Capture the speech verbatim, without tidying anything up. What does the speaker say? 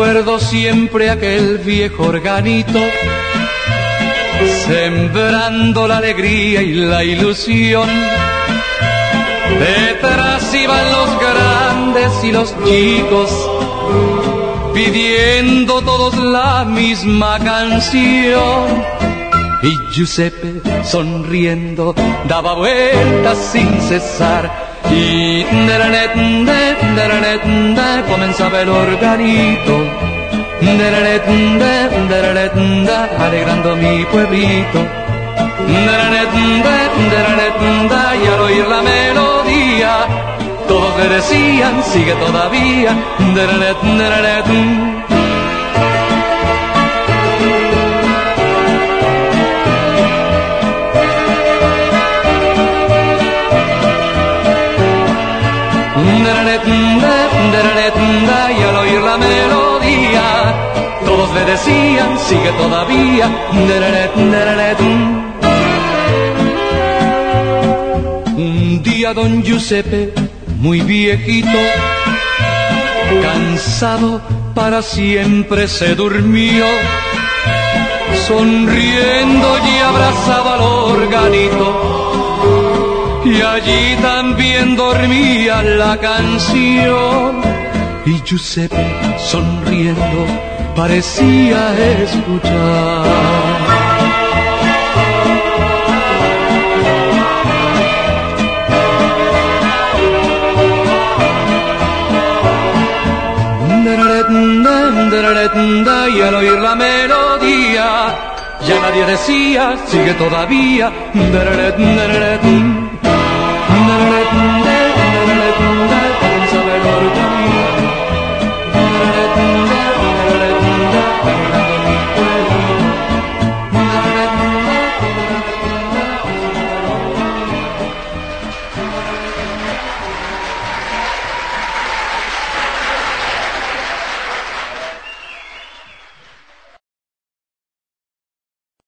Recuerdo siempre aquel viejo organito, sembrando la alegría y la ilusión. Detrás iban los grandes y los chicos, pidiendo todos la misma canción. Y Giuseppe, sonriendo, daba vueltas sin cesar. Y comenzaba el organito, alegrando mi pueblito. Y al oír la melodía, todos le decían, sigue todavía. Y al oír la melodía, todos le decían, sigue todavía. Un día don Giuseppe, muy viejito, cansado para siempre se durmió. Sonriendo y abrazaba al organito, y allí también dormía la canción. Y Giuseppe, sonriendo, parecía escuchar. Y al oír la melodía, ya nadie decía, sigue todavía.